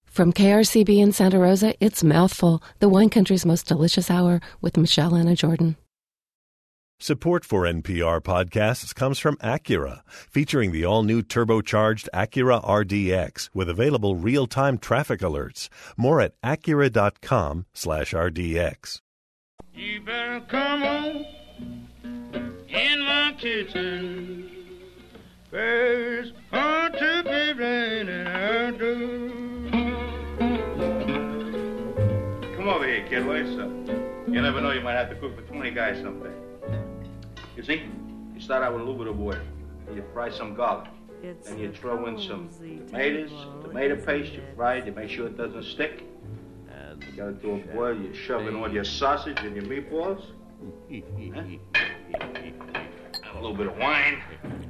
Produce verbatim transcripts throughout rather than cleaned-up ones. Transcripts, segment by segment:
From K R C B in Santa Rosa, it's Mouthful, the wine country's most delicious hour with Michelle Anna Jordan. Support for N P R podcasts comes from Acura, featuring the all-new turbocharged Acura R D X with available real-time traffic alerts. More at Acura.com slash RDX. You better come on in my kitchen. There's going to be rain and I do. Come over here, kid. What's up? You never know, you might have to cook for twenty guys someday. You see, you start out with a little bit of oil. You fry some garlic. It's then you throw in some tomatoes, tomato paste. You fry it. You make sure it doesn't stick. And you got it to a boil. You shove in all your sausage and your meatballs. Huh? And a little bit of wine.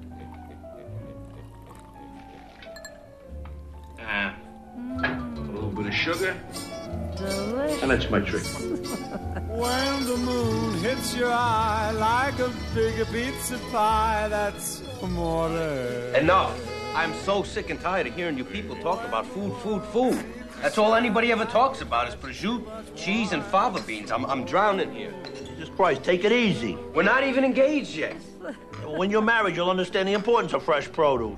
Uh, a little bit of sugar. Delicious. And that's my trick. When the moon hits your eye like a big pizza pie, that's amore. Enough. I'm so sick and tired of hearing you people talk about food, food, food. That's all anybody ever talks about is prosciutto, cheese, and fava beans. I'm, I'm drowning here. Jesus Christ, take it easy. We're not even engaged yet. When you're married, you'll understand the importance of fresh produce.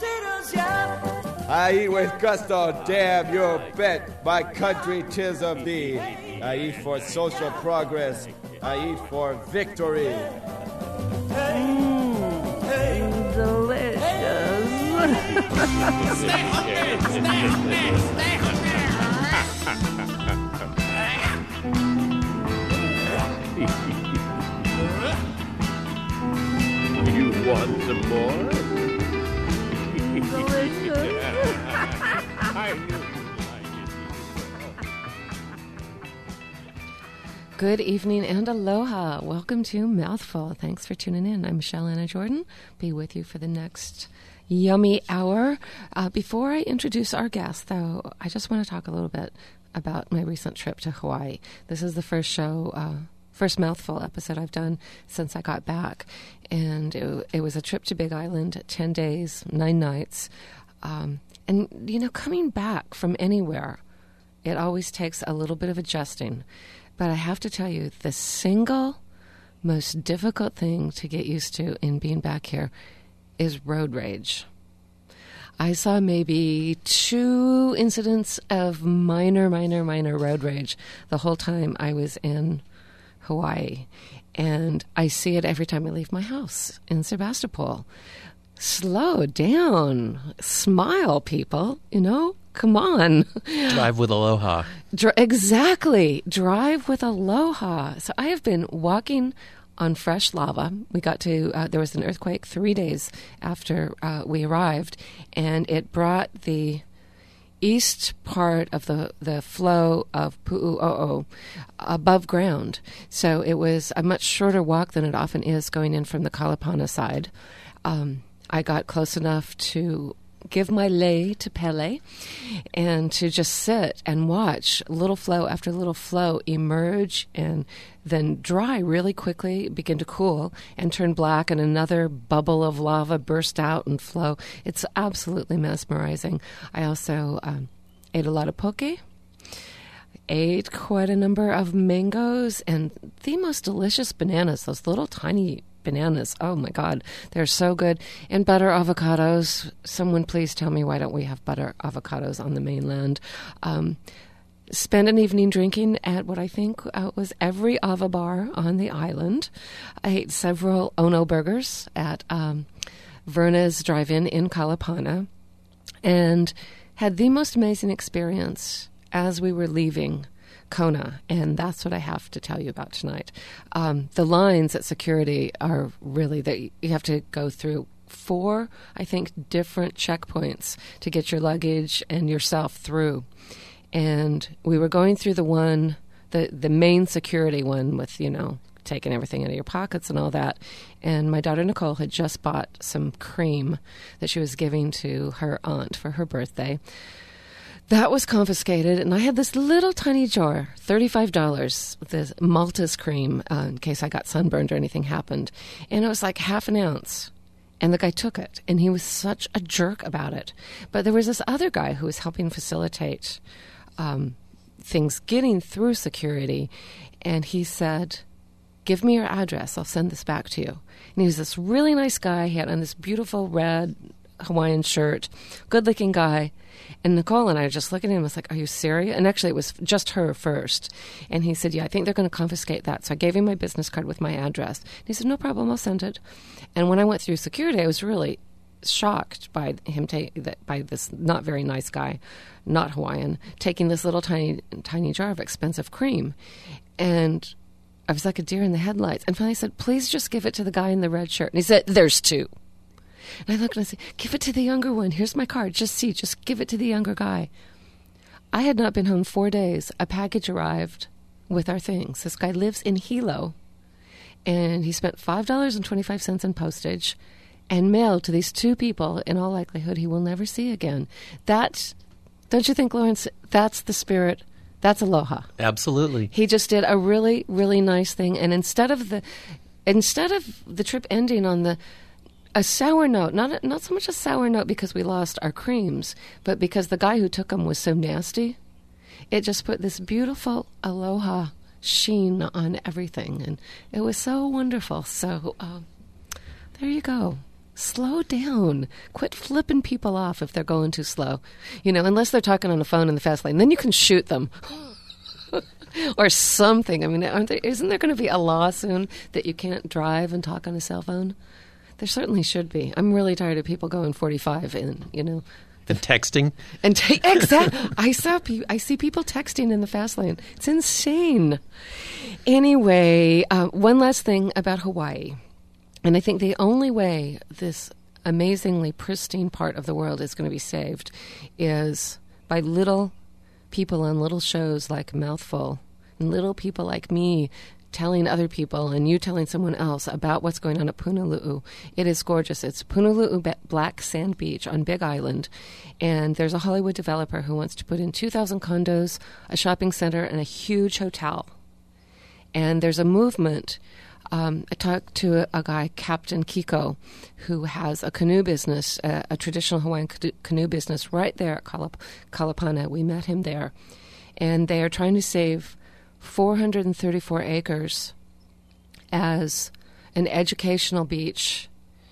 I eat with gusto, damn your bet. My country, 'tis of thee. I eat for social progress. I eat for victory. Mmm, delicious. Stay hungry, stay hungry, stay hungry. You want some more? Delicious. I knew you'd like it. Good evening and aloha. Welcome to Mouthful. Thanks for tuning in. I'm Michelle Anna Jordan. Be with you for the next yummy hour. Uh, before I introduce our guest, though, I just want to talk a little bit about my recent trip to Hawaii. This is the first show, uh, first Mouthful episode I've done since I got back. And it, it was a trip to Big Island, ten days, nine nights. Um, and, you know, coming back from anywhere, it always takes a little bit of adjusting. But I have to tell you, the single most difficult thing to get used to in being back here is road rage. I saw maybe two incidents of minor, minor, minor road rage the whole time I was in Hawaii. And I see it every time I leave my house in Sebastopol. Slow down. Smile, people. You know? Come on. Drive with aloha. Dr- exactly. Drive with aloha. So I have been walking on fresh lava. We got to, uh, there was an earthquake three days after uh, we arrived, and it brought the east part of the, the flow of Pu'u'o'o above ground. So it was a much shorter walk than it often is going in from the Kalapana side. Um, I got close enough to give my lei to Pele and to just sit and watch little flow after little flow emerge and then dry really quickly, begin to cool, and turn black, and another bubble of lava burst out and flow. It's absolutely mesmerizing. I also um, ate a lot of poke, ate quite a number of mangoes, and the most delicious bananas, those little tiny bananas. Oh, my God. They're so good. And butter avocados. Someone please tell me, why don't we have butter avocados on the mainland? Um, spent an evening drinking at what I think uh, was every Ava bar on the island. I ate several Ono burgers at um, Verna's Drive-In in Kalapana and had the most amazing experience as we were leaving Kona, and that's what I have to tell you about tonight. Um, the lines at security are really that you have to go through four, I think, different checkpoints to get your luggage and yourself through. And we were going through the one, the, the main security one with, you know, taking everything out of your pockets and all that. And my daughter Nicole had just bought some cream that she was giving to her aunt for her birthday. That was confiscated, and I had this little tiny jar, thirty-five dollars, this Malta's cream, uh, in case I got sunburned or anything happened. And it was like half an ounce. And the guy took it, and he was such a jerk about it. But there was this other guy who was helping facilitate um, things getting through security, and he said, give me your address. I'll send this back to you. And he was this really nice guy. He had on this beautiful red Hawaiian shirt, good-looking guy. And Nicole and I were just looking at him. I was like, are you serious? And actually, it was just her first. And he said, yeah, I think they're going to confiscate that. So I gave him my business card with my address. And he said, no problem, I'll send it. And when I went through security, I was really shocked by him, ta- that, by this not very nice guy, not Hawaiian, taking this little tiny, tiny jar of expensive cream. And I was like a deer in the headlights. And finally I said, please just give it to the guy in the red shirt. And he said, there's two. And I looked and I said, give it to the younger one. Here's my card. Just see, just give it to the younger guy. I had not been home four days. A package arrived with our things. This guy lives in Hilo, and he spent five dollars and twenty-five cents in postage and mailed to these two people, in all likelihood, he will never see again. That, don't you think, Lawrence, that's the spirit? That's aloha. Absolutely. He just did a really, really nice thing. And instead of the, instead of the trip ending on the, a sour note, not not so much a sour note because we lost our creams, but because the guy who took them was so nasty, it just put this beautiful aloha sheen on everything. And it was so wonderful. So uh, there you go. Slow down. Quit flipping people off if they're going too slow. You know, unless they're talking on the phone in the fast lane. Then you can shoot them. Or something. I mean, aren't there, isn't there going to be a law soon that you can't drive and talk on a cell phone? There certainly should be. I'm really tired of people going forty-five and, you know. And texting. And te- exactly. I saw pe- I see people texting in the fast lane. It's insane. Anyway, uh, one last thing about Hawaii. And I think the only way this amazingly pristine part of the world is going to be saved is by little people on little shows like Mouthful, and little people like me telling other people and you telling someone else about what's going on at Punalu'u. It is gorgeous. It's Punalu'u Be- Black Sand Beach on Big Island, and there's a Hollywood developer who wants to put in two thousand condos, a shopping center, and a huge hotel. And there's a movement. Um, I talked to a, a guy, Captain Kiko, who has a canoe business, a, a traditional Hawaiian canoe, canoe business right there at Kalap- Kalapana. We met him there. And they are trying to save four hundred thirty-four acres as an educational beach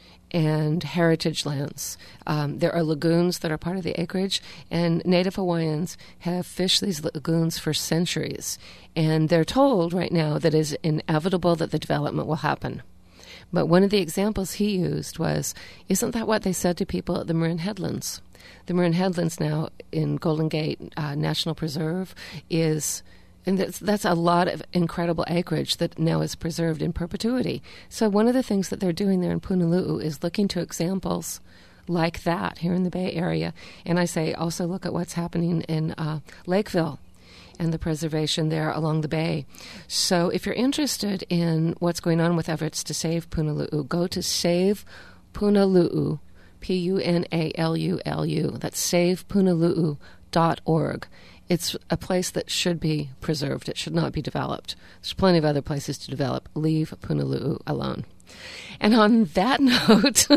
and heritage lands. Um, there are lagoons that are part of the acreage, and Native Hawaiians have fished these lagoons for centuries. And they're told right now that it is inevitable that the development will happen. But one of the examples he used was, isn't that what they said to people at the Marin Headlands? The Marin Headlands now in Golden Gate uh, National Preserve is... And that's, that's a lot of incredible acreage that now is preserved in perpetuity. So one of the things that they're doing there in Punalu'u is looking to examples like that here in the Bay Area. And I say also look at what's happening in uh, Lakeville and the preservation there along the bay. So if you're interested in what's going on with efforts to save Punalu'u, go to Save Punalu'u, P U N A L U L U. That's save punalu'u dot org. It's a place that should be preserved. It should not be developed. There's plenty of other places to develop. Leave Punalu'u alone. And on that note,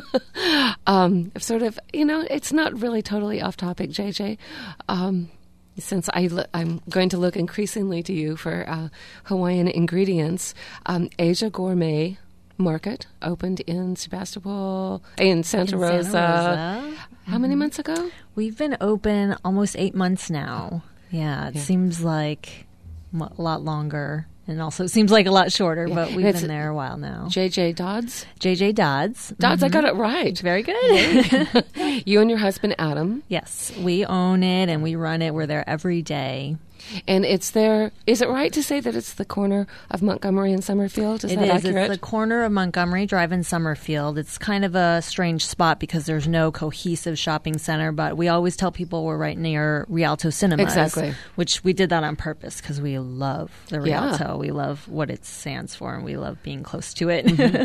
um, sort of, you know, it's not really totally off topic, J J, um, since I l- I'm going to look increasingly to you for uh, Hawaiian ingredients. Um, Asia Gourmet Market opened in Sebastopol, in Santa, in Rosa. Santa Rosa. How many months ago? We've been open almost eight months now. Yeah, it yeah. seems like a lot longer, and also it seems like a lot shorter, yeah. but we've been there a while now. J J Dodds? J J Dodds. Dodds, mm-hmm. I got it right. Very good. You and your husband, Adam. Yes, we own it, and we run it. We're there every day. And it's there, is it right to say that it's the corner of Montgomery and Summerfield? Is it that is. accurate? It's the corner of Montgomery Drive and Summerfield. It's kind of a strange spot because there's no cohesive shopping center, but we always tell people we're right near Rialto Cinemas. Exactly. Which we did that on purpose because we love the Rialto. Yeah. We love what it stands for, and we love being close to it. Mm-hmm.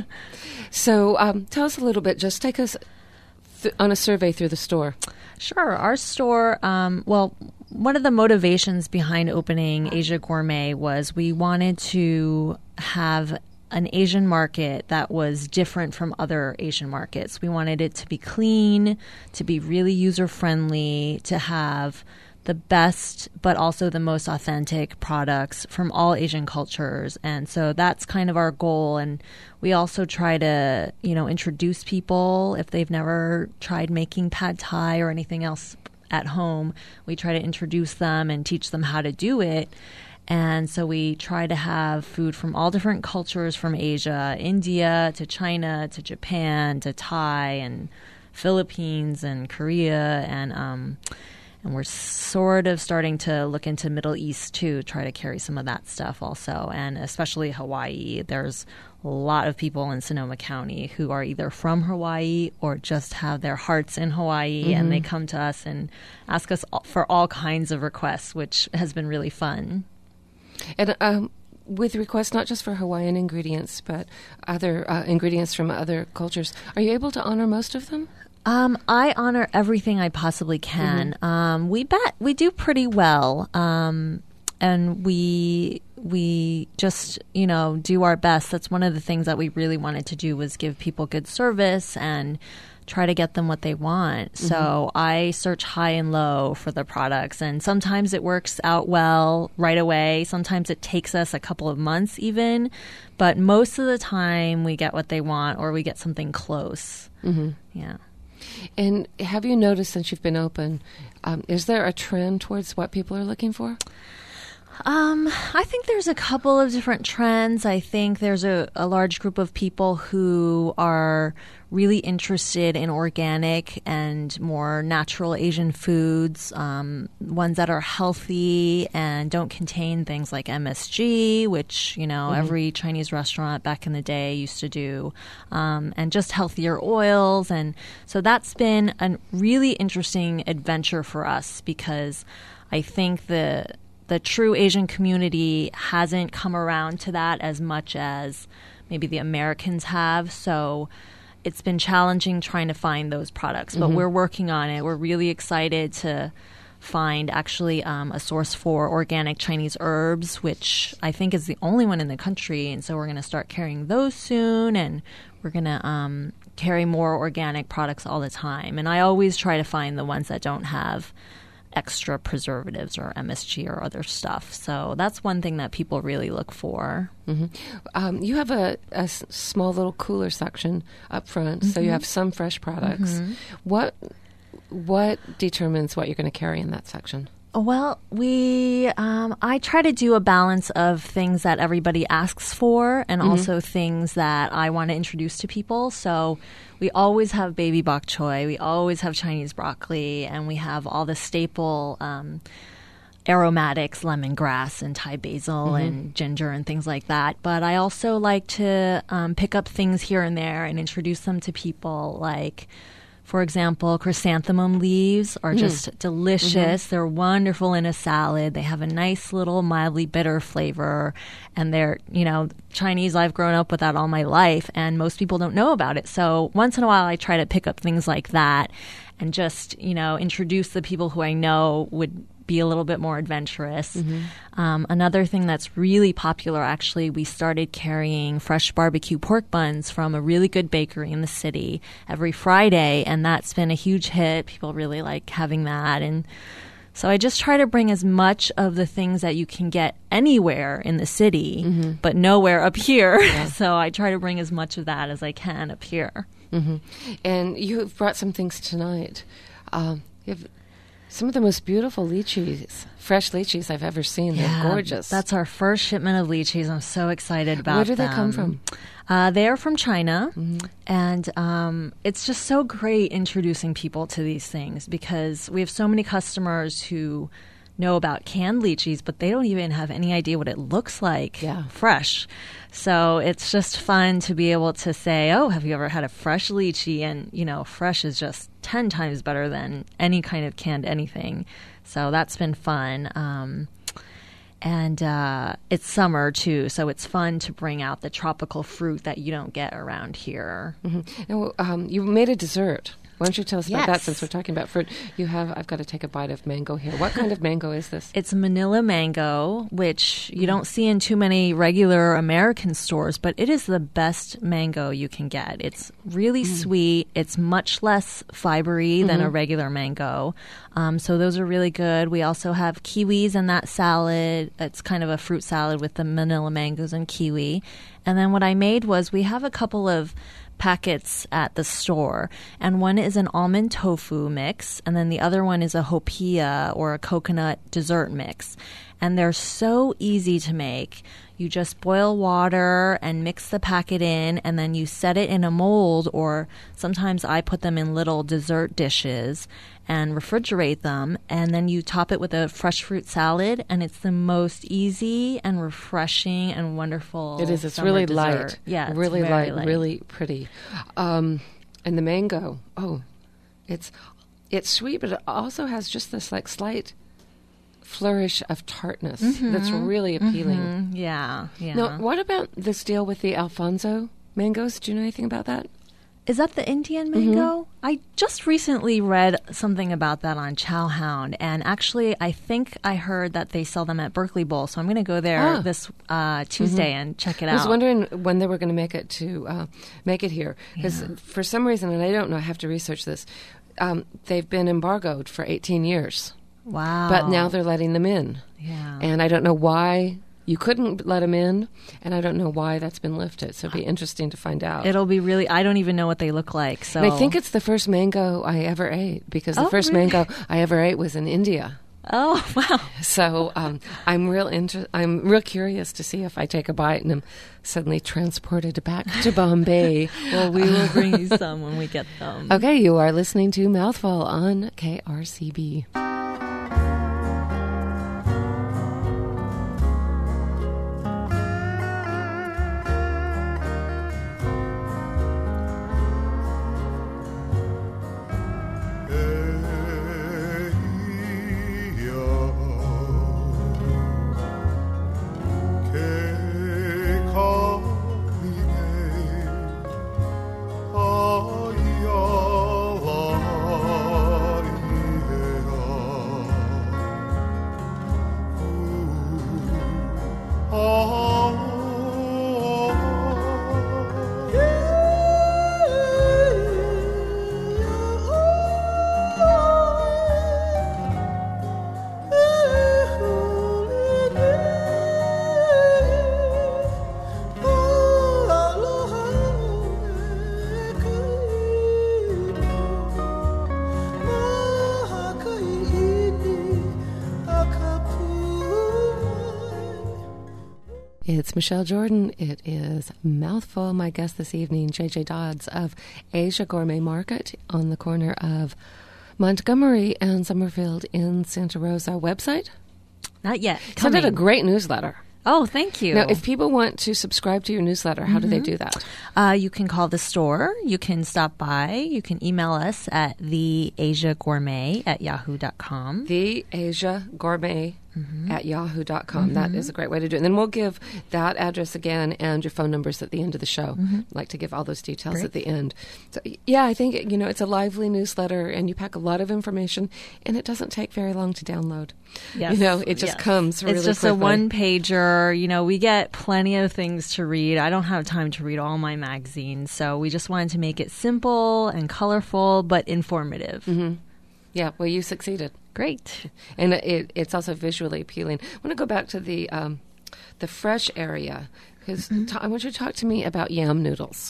So um, tell us a little bit. Just take us th- on a survey through the store. Sure. Our store, um, well... one of the motivations behind opening Asia Gourmet was we wanted to have an Asian market that was different from other Asian markets. We wanted it to be clean, to be really user-friendly, to have the best but also the most authentic products from all Asian cultures. And so that's kind of our goal. And we also try to, you know, introduce people if they've never tried making pad thai or anything else at home. We try to introduce them and teach them how to do it. And so we try to have food from all different cultures from Asia, India to China to Japan to Thai and Philippines and Korea, and um And we're sort of starting to look into Middle East, too, try to carry some of that stuff also. And especially Hawaii. There's a lot of people in Sonoma County who are either from Hawaii or just have their hearts in Hawaii. Mm-hmm. And they come to us and ask us for all kinds of requests, which has been really fun. And um, with requests not just for Hawaiian ingredients, but other uh, ingredients from other cultures, are you able to honor most of them? Um, I honor everything I possibly can. Mm-hmm. Um, we bet we do pretty well, um, and we we just you know do our best. That's one of the things that we really wanted to do, was give people good service and try to get them what they want. Mm-hmm. So I search high and low for the products, and sometimes it works out well right away. Sometimes it takes us a couple of months even, but most of the time we get what they want, or we get something close. Mm-hmm. Yeah. And have you noticed, since you've been open, um, is there a trend towards what people are looking for? Um, I think there's a couple of different trends. I think there's a, a large group of people who are really interested in organic and more natural Asian foods, um, ones that are healthy and don't contain things like M S G, which, you know, mm-hmm. every Chinese restaurant back in the day used to do, um, and just healthier oils. And so that's been a really interesting adventure for us, because I think the the true Asian community hasn't come around to that as much as maybe the Americans have. So it's been challenging trying to find those products, but mm-hmm. we're working on it. We're really excited to find actually um, a source for organic Chinese herbs, which I think is the only one in the country. And so we're going to start carrying those soon, and we're going to um, carry more organic products all the time. And I always try to find the ones that don't have extra preservatives or M S G or other stuff. So that's one thing that people really look for. Mm-hmm. Um, you have a, a s- small little cooler section up front, mm-hmm. so you have some fresh products. Mm-hmm. What what determines what you're going to carry in that section? Well, we um, I try to do a balance of things that everybody asks for, and mm-hmm. also things that I want to introduce to people. So we always have baby bok choy, we always have Chinese broccoli, and we have all the staple um, aromatics, lemongrass and Thai basil mm-hmm. and ginger and things like that. But I also like to um, pick up things here and there and introduce them to people, like, for example, chrysanthemum leaves are just mm. delicious. Mm-hmm. They're wonderful in a salad. They have a nice little mildly bitter flavor. And they're, you know, Chinese, I've grown up with that all my life, and most people don't know about it. So once in a while, I try to pick up things like that and just, you know, introduce the people who I know would be a little bit more adventurous. Mm-hmm. Um, another thing that's really popular, actually, we started carrying fresh barbecue pork buns from a really good bakery in the city every Friday, and that's been a huge hit. People really like having that. And so I just try to bring as much of the things that you can get anywhere in the city, mm-hmm. but nowhere up here. Yeah. So I try to bring as much of that as I can up here. Mm-hmm. And you've brought some things tonight. Um, you have some of the most beautiful lychees, fresh lychees I've ever seen. Yeah, they're gorgeous. That's our first shipment of lychees. I'm so excited about them. Where do they come from? Uh, they are from China, mm-hmm. and um, it's just so great introducing people to these things, because we have so many customers who know about canned lychees, but they don't even have any idea what it looks like yeah. fresh. So it's just fun to be able to say, oh, have you ever had a fresh lychee? And, you know, fresh is just ten times better than any kind of canned anything. So that's been fun. Um, and uh, it's summer, too, so it's fun to bring out the tropical fruit that you don't get around here. Mm-hmm. Now, um, you made a dessert. Why don't you tell us Yes. about that since we're talking about fruit? You have, I've got to take a bite of mango here. What kind of mango is this? It's Manila mango, which you don't see in too many regular American stores, but it is the best mango you can get. It's really mm. sweet. It's much less fibery mm-hmm. than a regular mango. Um, so those are really good. We also have kiwis in that salad. It's kind of a fruit salad with the Manila mangoes and kiwi. And then what I made was we have a couple of packets at the store, and one is an almond tofu mix, and then the other one is a hopia or a coconut dessert mix. And they're so easy to make. You just boil water and mix the packet in, and then you set it in a mold, or sometimes I put them in little dessert dishes and refrigerate them, and then you top it with a fresh fruit salad, and it's the most easy and refreshing and wonderful. It is. It's summer really dessert. light. Yeah, it's really very light, light, really pretty. Um, and the mango, oh, it's it's sweet, but it also has just this like slight flourish of tartness mm-hmm. that's really appealing. Mm-hmm. Yeah, yeah. Now, what about this deal with the Alfonso mangoes? Do you know anything about that? Is that the Indian mango? Mm-hmm. I just recently read something about that on Chowhound, and actually I think I heard that they sell them at Berkeley Bowl, so I'm going to go there ah. this uh, Tuesday mm-hmm. and check it out. I was out. wondering when they were going to make it to uh, make it here, because yeah. for some reason, and I don't know, I have to research this, um, they've been embargoed for eighteen years. Wow. But now they're letting them in. Yeah. And I don't know why you couldn't let them in, and I don't know why that's been lifted. So it'll be interesting to find out. It'll be really, I don't even know what they look like. So and I think it's the first mango I ever ate, because the oh, first really? mango I ever ate was in India. Oh, wow. So um, I'm real inter- I'm real curious to see if I take a bite and I'm suddenly transported back to Bombay. Well, we will bring you some when we get them. Okay, you are listening to Mouthful on K R C B. It's Michelle Jordan. It is Mouthful. My guest this evening, J J Dodds of Asia Gourmet Market on the corner of Montgomery and Summerfield in Santa Rosa. Website? Not yet. Sent out a great newsletter. Oh, thank you. Now, if people want to subscribe to your newsletter, how mm-hmm. do they do that? Uh, you can call the store. You can stop by. You can email us at the asia gourmet at yahoo dot com. The Asia Gourmet mm-hmm. at yahoo dot com. Mm-hmm. That is a great way to do it. And then we'll give that address again and your phone numbers at the end of the show. Mm-hmm. I'd like to give all those details great. At the end. So, yeah, I think, you know, it's a lively newsletter and you pack a lot of information and it doesn't take very long to download. Yes. You know, it just yes. comes really quickly. It's just quickly. a one-pager. You know, we get plenty of things to read. I don't have time to read all my magazines, so we just wanted to make it simple and colorful but informative. Mm-hmm. Yeah, well, you succeeded. Great. And it, it's also visually appealing. I want to go back to the um, the fresh area, because mm-hmm. ta- I want you to talk to me about yam noodles.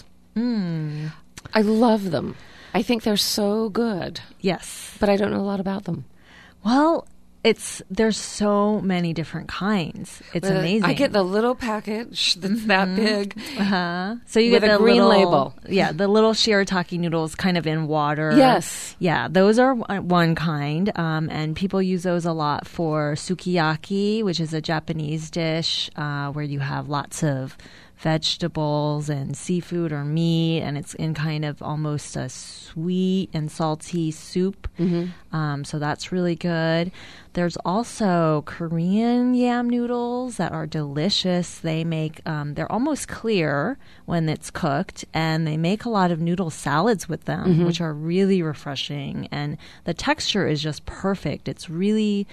Mm. I love them. I think they're so good. Yes. But I don't know a lot about them. Well, it's there's so many different kinds. It's but amazing. I get the little package that's mm-hmm. that big. Uh-huh. So you with get a the green little, label. Yeah, the little shirataki noodles kind of in water. Yes. Yeah, those are one kind. Um, and people use those a lot for sukiyaki, which is a Japanese dish uh, where you have lots of vegetables and seafood or meat, and it's in kind of almost a sweet and salty soup. Mm-hmm. Um, so that's really good. There's also Korean yam noodles that are delicious. They make, um, they're almost clear when it's cooked, and they make a lot of noodle salads with them, mm-hmm. which are really refreshing. And the texture is just perfect. It's really,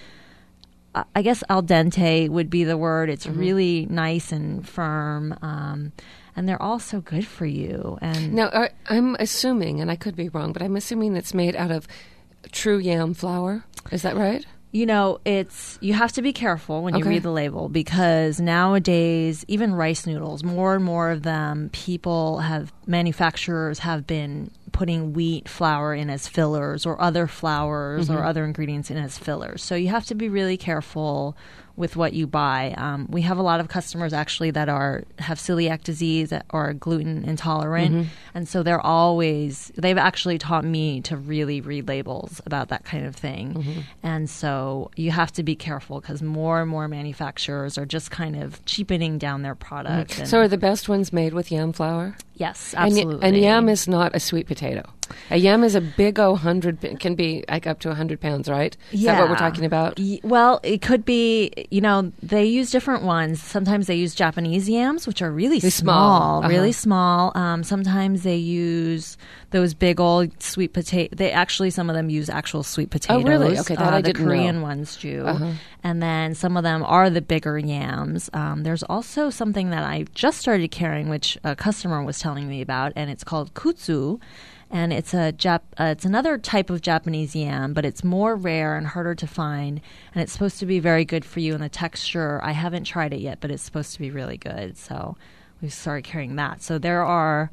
I guess al dente would be the word. It's mm-hmm. really nice and firm. Um, and they're all so good for you. And now, uh, I'm assuming, and I could be wrong, but I'm assuming it's made out of true yam flour. Is that right? You know, it's you have to be careful when you Okay. read the label, because nowadays, even rice noodles, more and more of them, people have, manufacturers have been putting wheat flour in as fillers, or other flours Mm-hmm. or other ingredients in as fillers. So you have to be really careful with what you buy. Um, we have a lot of customers actually that are have celiac disease or are gluten intolerant, Mm-hmm. and so they're always they've actually taught me to really read labels about that kind of thing. Mm-hmm. And so you have to be careful, because more and more manufacturers are just kind of cheapening down their product. Mm-hmm. And So are the best ones made with yam flour? yes, And, y- absolutely. and yam is not a sweet potato. A yam is a big o hundred, can be like up to one hundred pounds, right? Is that what we're talking about? Y- Well, it could be, you know, they use different ones. Sometimes they use Japanese yams, which are really They're small, small. Uh-huh. really small. Um, sometimes they use those big old sweet potato. They actually, some of them use actual sweet potatoes. Oh, really? Okay, that uh, I the didn't know. Korean ones do. Uh-huh. And then some of them are the bigger yams. Um, there's also something that I just started carrying, which a customer was telling me about, and it's called kutsu. And it's a Jap- uh, it's another type of Japanese yam, but it's more rare and harder to find. And it's supposed to be very good for you. And the texture, I haven't tried it yet, but it's supposed to be really good. So we started carrying that. So there are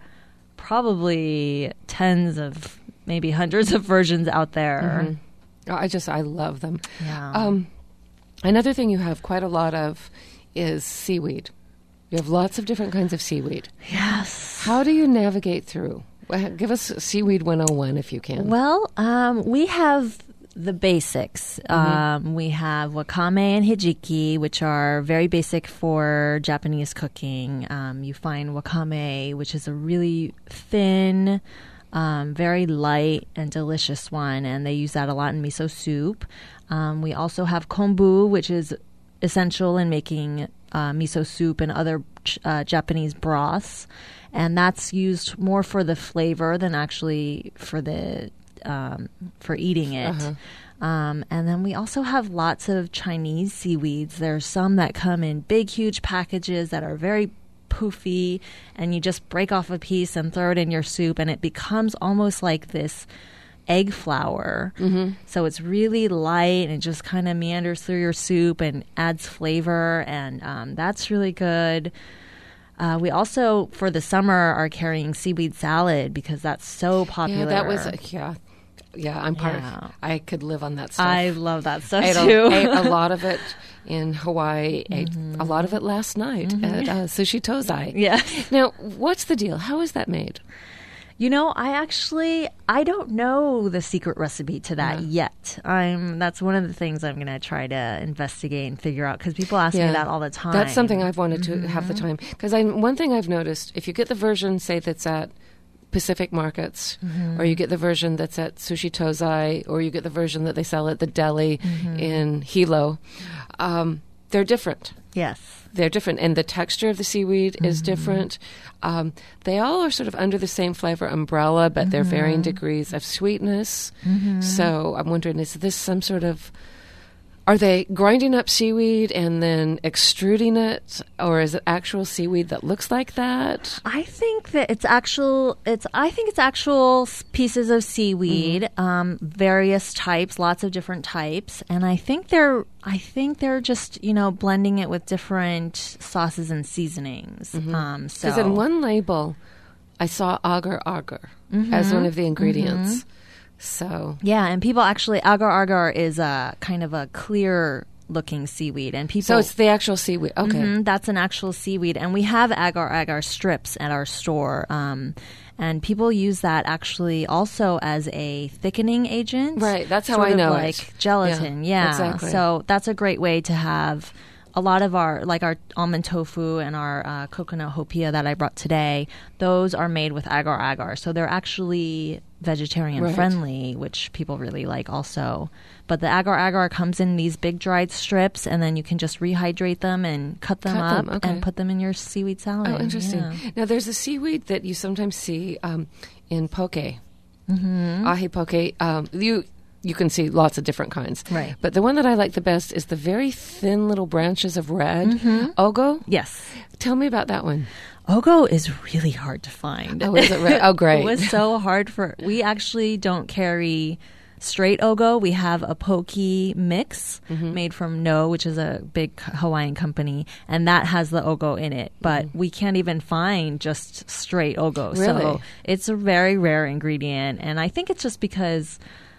probably tens of, maybe hundreds of versions out there. Mm-hmm. Oh, I just, I love them. Yeah. Um, another thing you have quite a lot of is seaweed. You have lots of different kinds of seaweed. Yes. How do you navigate through? Well, give us Seaweed one oh one if you can. Well, um, we have the basics. Mm-hmm. Um, we have wakame and hijiki, which are very basic for Japanese cooking. Um, you find wakame, which is a really thin, um, very light and delicious one, and they use that a lot in miso soup. Um, we also have kombu, which is essential in making uh, miso soup and other uh, Japanese broths. And that's used more for the flavor than actually for the um, for eating it. Uh-huh. Um, and then we also have lots of Chinese seaweeds. There's some that come in big, huge packages that are very poofy, and you just break off a piece and throw it in your soup, and it becomes almost like this egg flour. Mm-hmm. So it's really light, and it just kind of meanders through your soup and adds flavor, and um, that's really good. Uh, we also, for the summer, are carrying seaweed salad because that's so popular. Yeah, that was, uh, yeah. Yeah, I'm part Yeah. of I could live on that stuff. I love that stuff, I ate too. A, ate a lot of it in Hawaii. Ate Mm-hmm. a lot of it last night Mhm. at uh, Sushi Tozai. Yeah. Now, what's the deal? How is that made? You know, I actually, I don't know the secret recipe to that Yeah. yet. I'm. That's one of the things I'm going to try to investigate and figure out, because people ask me that all the time. That's something I've wanted to have the Mhm. time. Because one thing I've noticed, if you get the version, say, that's at Pacific markets, Mhm. or you get the version that's at Sushi Tozai, or you get the version that they sell at the deli Mhm. in Hilo, um, they're different. Yes. They're different, and the texture of the seaweed is different. Um, they all are sort of under the same flavor umbrella, but they're varying Mhm. degrees of sweetness. Mhm. So I'm wondering, is this some sort of... Are they grinding up seaweed and then extruding it, or is it actual seaweed that looks like that? I think that it's actual. It's. I think it's actual s- pieces of seaweed, um, various types, lots of different types, and I think they're. I think they're just you know blending it with different sauces and seasonings. Um, so Because in one label, I saw agar agar as Mhm. one of the ingredients. Mhm. So yeah, and people actually agar agar is a kind of a clear looking seaweed, and people. So it's the actual seaweed. Okay. Mhm, that's an actual seaweed, and we have agar agar strips at our store. Um, and people use that actually also as a thickening agent. Right, that's how sort I of know like it. gelatin. Yeah, Yeah, exactly. So that's a great way to have a lot of our, like our almond tofu and our uh, coconut hopia that I brought today, those are made with agar-agar. So they're actually vegetarian Right. friendly, which people really like also. But the agar-agar comes in these big dried strips, and then you can just rehydrate them and cut them Cut up them, okay. and put them in your seaweed salad. Oh, interesting. Yeah. Now, there's a seaweed that you sometimes see um, in poke, Mm-hmm. ahi poke. Um, you you can see lots of different kinds. Right. But the one that I like the best is the very thin little branches of red. Mhm. Ogo? Yes. Tell me about that one. Ogo is really hard to find. Oh, is it right? Oh, great. It was so hard for... We actually don't carry straight ogo. We have a poke mix Mhm. made from No, which is a big Hawaiian company, and that has the ogo in it. But Mhm. we can't even find just straight ogo. Really? So it's a very rare ingredient, and I think it's just because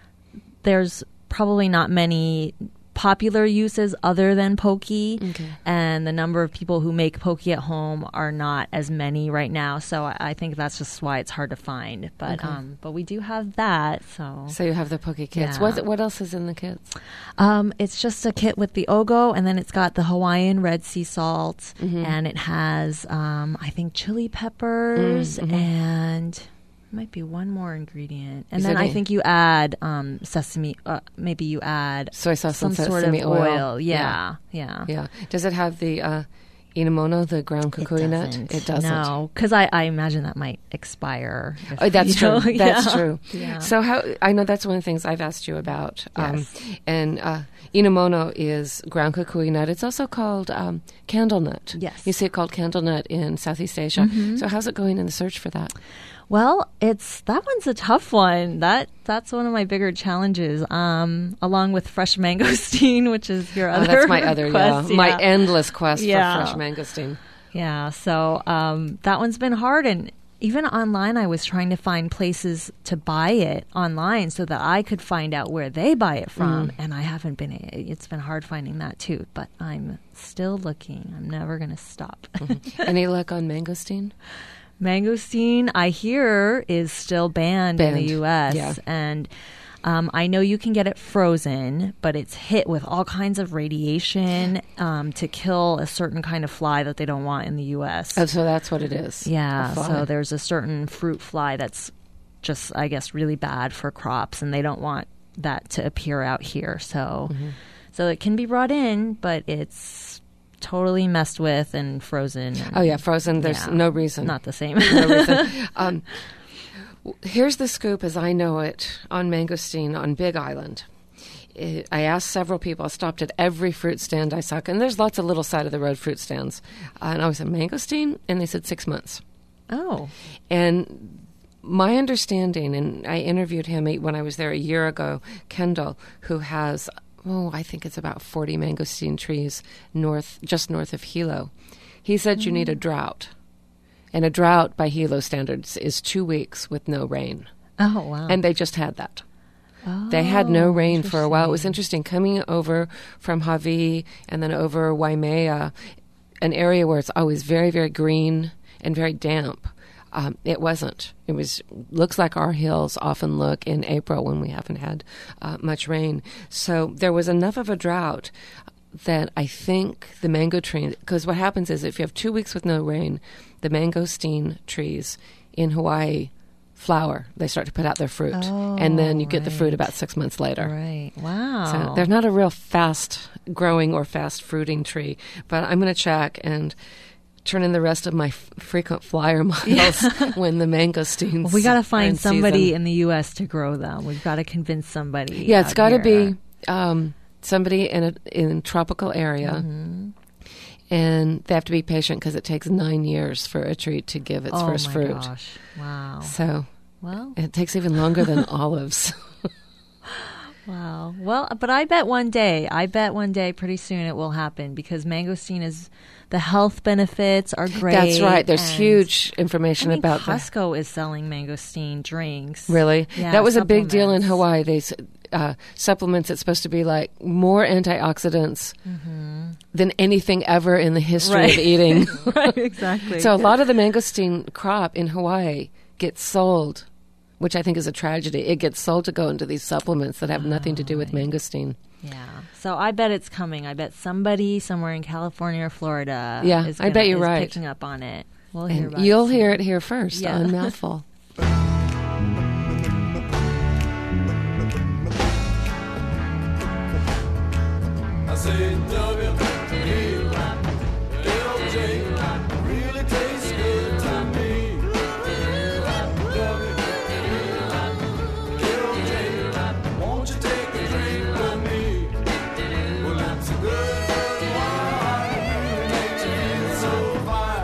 there's probably not many popular uses other than poke, Okay. and the number of people who make poke at home are not as many right now. So I, I think that's just why it's hard to find. But Okay. um, but we do have that. So So you have the poke kits. Yeah. What what else is in the kits? um, it's just a kit with the ogo, and then it's got the Hawaiian red sea salt, Mhm. and it has um, I think chili peppers Mm, mhm. and. Might be one more ingredient, and Is then it I a- think you add um, sesame. Uh, maybe you add Soy sauce some and sort sesame of oil. oil. Yeah, yeah. Yeah. Does it have the uh, inamono, the ground kukui nut? doesn't. It doesn't. No, because I, I imagine that might expire. if- Oh, that's you true. know, That's yeah. true. Yeah. So how I know that's one of the things I've asked you about. Um, Yes. and uh, inamono is ground kukui nut. It's also called um, candle nut. Yes. You see it called candle nut in Southeast Asia. Mhm. So how's it going in the search for that? Well, it's that one's a tough one. That that's one of my bigger challenges. Um, along with fresh mangosteen, which is your Oh, other. that's my other, quest, yeah, my endless quest Yeah. for fresh mangosteen. Yeah, so um, that one's been hard, and even online, I was trying to find places to buy it online so that I could find out where they buy it from, Mm. and I haven't been. It's been hard finding that too, but I'm still looking. I'm never going to stop. Mhm. Any luck on mangosteen? Mangosteen, I hear, is still banned, in Banned, the U S yeah. and um, I know you can get it frozen, but it's hit with all kinds of radiation um, to kill a certain kind of fly that they don't want in the U S Oh, so that's what it is. Yeah, A fly. so there's a certain fruit fly that's just, I guess, really bad for crops, and they don't want that to appear out here. So, Mhm. so it can be brought in, but it's totally messed with and frozen. And, Oh yeah, frozen. There's yeah, no reason. Not the same. No reason. Um, w- here's the scoop, as I know it, on mangosteen on Big Island. It, I asked several people. I stopped at every fruit stand I saw, and there's lots of little side of the road fruit stands. Uh, and I was at mangosteen, and they said six months. Oh, And my understanding, and I interviewed him when I was there a year ago, Kendall, who has, oh, I think it's about forty mangosteen trees north, just north of Hilo. He said you need a drought. And a drought by Hilo standards is two weeks with no rain. oh wow. And they just had that. They had no Oh, rain for a while. It was interesting. interesting coming over from Hawaii and then over Waimea, an area where it's always very, very green and very damp. Um, it wasn't. It was looks like our hills often look in April when we haven't had uh, much rain. So there was enough of a drought that I think the mango tree, because what happens is if you have two weeks with no rain, the mangosteen trees in Hawaii flower. They start to put out their fruit. Oh, and then you get the fruit right. about six months later. Right. Wow. So they're not a real fast growing or fast fruiting tree. But I'm going to check and turn in the rest of my f- frequent flyer miles Yeah. when the mangosteens. Well, we got to are find in somebody season. in the U S to grow them. We've got to convince somebody. Yeah, it's out got to here. be um, somebody in a in a tropical area. Mm-hmm. And they have to be patient because it takes nine years for a tree to give its oh first my fruit. Gosh. Wow. So Well, it takes even longer than olives. wow. Well, but I bet one day, I bet one day pretty soon it will happen because mangosteen is, the health benefits are great. That's right. There's and, huge information I mean, about that. Costco is selling mangosteen drinks. Really? Yeah, that was a big deal in supplements. Hawaii. They s- uh, supplements. It's supposed to be like more antioxidants Mm-hmm. than anything ever in the history Right. of eating. Right, exactly. So a lot of the mangosteen crop in Hawaii gets sold, which I think is a tragedy. It gets sold to go into these supplements that have nothing to do with mangosteen. Yeah. So I bet it's coming. I bet somebody somewhere in California or Florida Yeah, is I gonna, bet you're is right. picking up on it. We'll hear And about you'll it. hear it here first Yeah. on Mouthful. I say W E L J really tastes good to me. W E L J, won't you take a drink with me? Well, it's a good, good wine, really makes you feel so fine.